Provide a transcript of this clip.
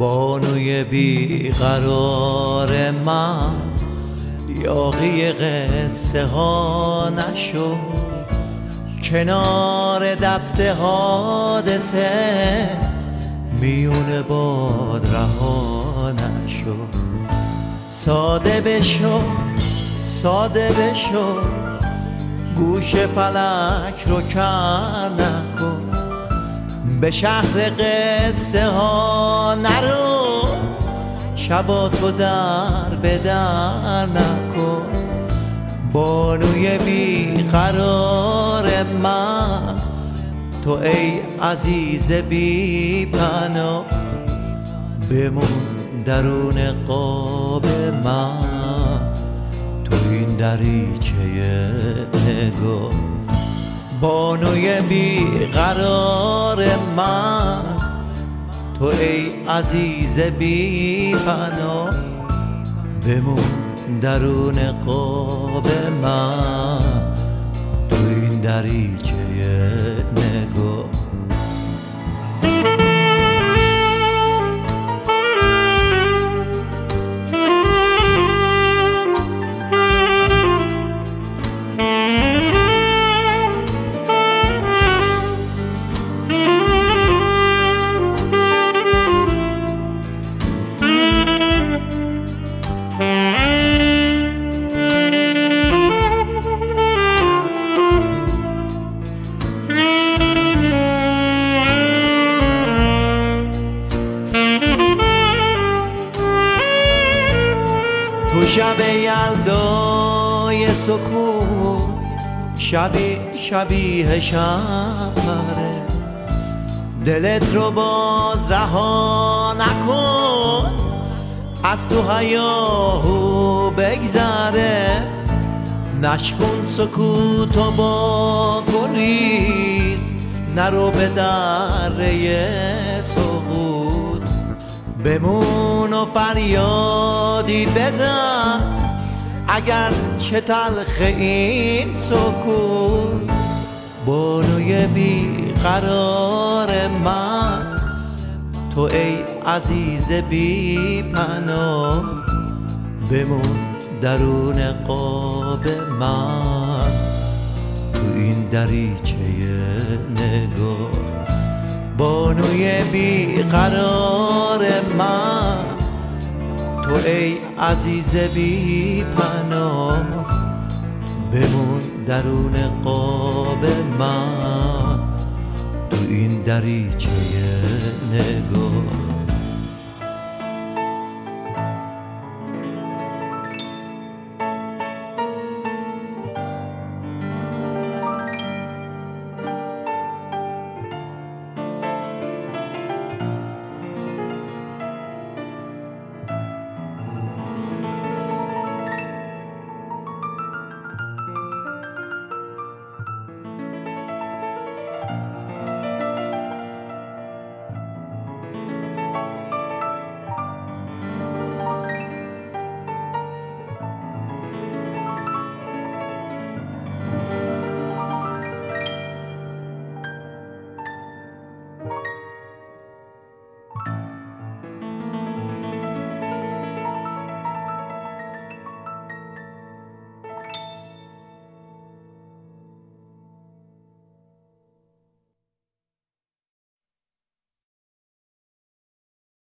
بانوی بیقرار من، یاغی قصه ها نشو، کنار دست حادثه میون باد رها نشو. ساده بشو ساده بشو، گوش فلک رو کر نکن، به شهر قصه ها نرو، شبا تو در به در نکن. بانوی بیقرار من، تو ای عزیز بی پناه، بمون درون قاب من، تو این دریچه نگاه. بانوی بیقرار من، تو ای عزیز بی پناه، بمون درون قاب من، تو این دریچه نگاه. تو شب یلدای سکوت، شبی شبیه شهره، دلت رو باز رها نکن، از تو هیاهو بگذره. نشکن سکوتو با گریز، نرو به دره سقوط، بمون و فریادی بزن، اگر چه تلخ این سکوت. بانوی بیقرار من، تو ای عزیز بی پناه، بمون درون قاب من، تو این دریچه نگاه. بانوی بیقرار من، تو ای عزیز بی پناه، بمون درون قاب من، تو این دریچه نگاه.